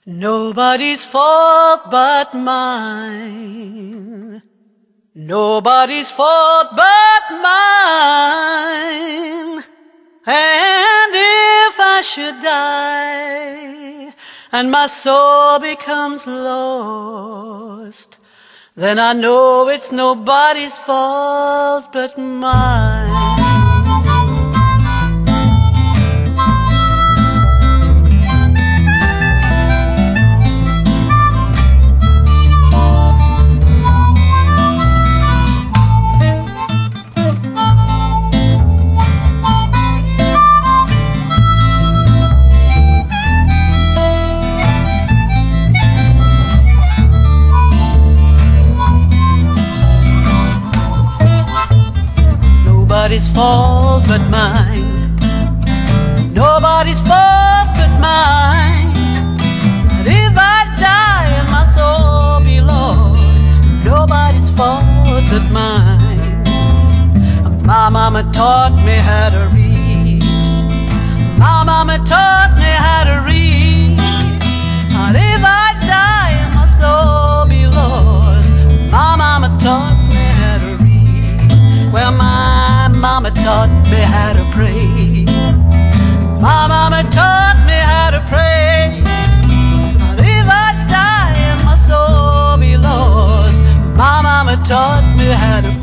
Nobody's fault but mine. Nobody's fault but mine. And if I should die and my soul becomes lost, then I know it's nobody's fault but mine. Nobody's fault but mine. Nobody's fault but mine. And if I die and my soul be lost, nobody's fault but mine. My mama taught me how to read. My mama taught me how to read. And if I die and my soul be lost, my mama taught me how to read. Well, my mama taught me how to pray. My mama taught me how to pray. And if I die and my soul be lost, my mama taught me how to pray.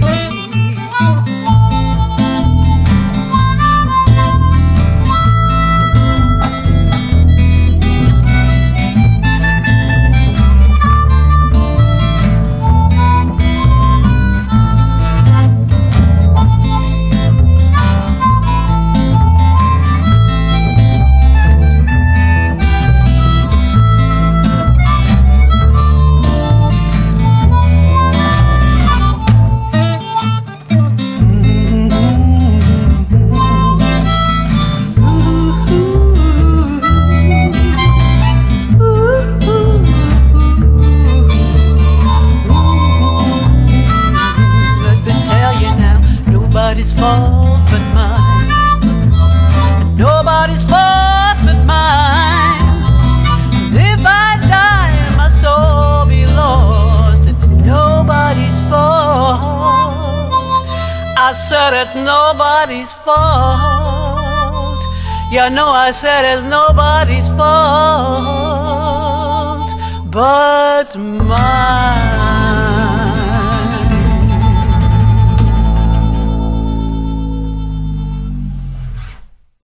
Nobody's fault but mine. Nobody's fault but mine. And if I die and my soul be lost, it's nobody's fault. I said it's nobody's fault. You know I said it's nobody's fault but mine.